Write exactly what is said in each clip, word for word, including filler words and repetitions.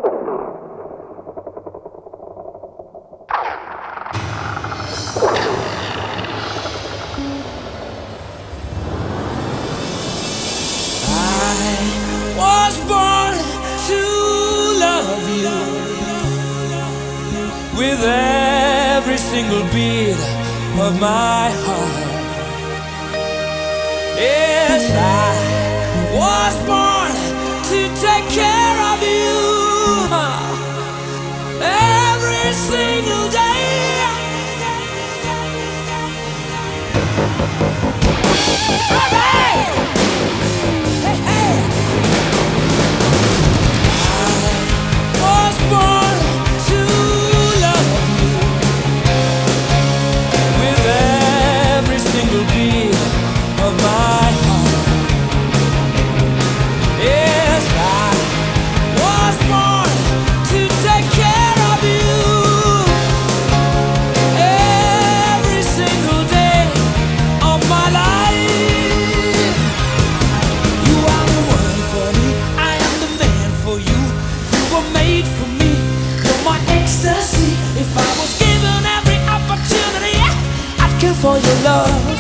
Was born to love you with every single beat of my heart. Yes, I was born to take care of you every single day. For your love,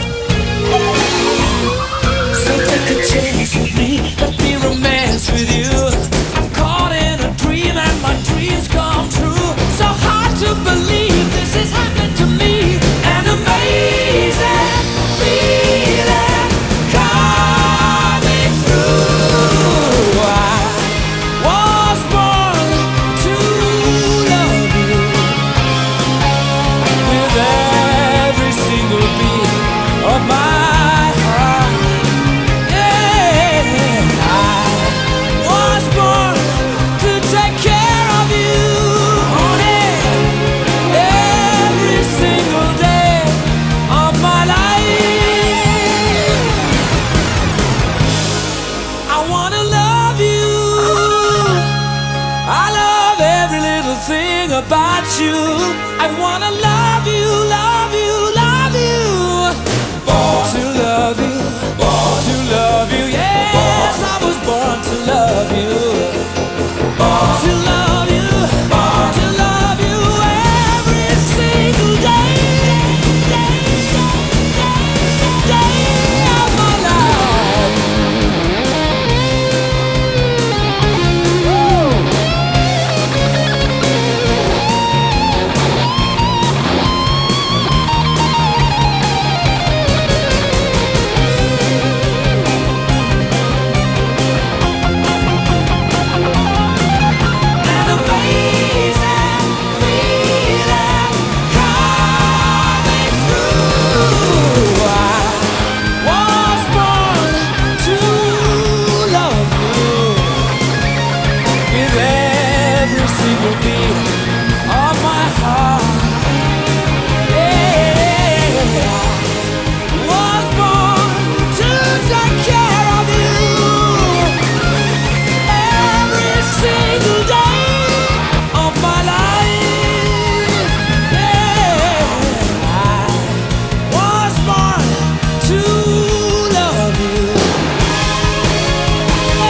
so take a chance with me. Let me romance with you. I'm caught in a dream and my dreams come true. So hard to believe this is happening to me. An amazing feeling coming through. I was born to love you with every single beat of my heart. Yeah, I was born to take care of you, honey, every single day of my life. I wanna love you. I love every little thing about you. I wanna love you, love you, love you. Born to love you, born to love you. Yes, I was born to love you. Born to love you, born to love you every single day, day, day, day of my life.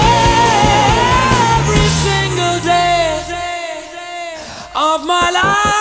Of my life.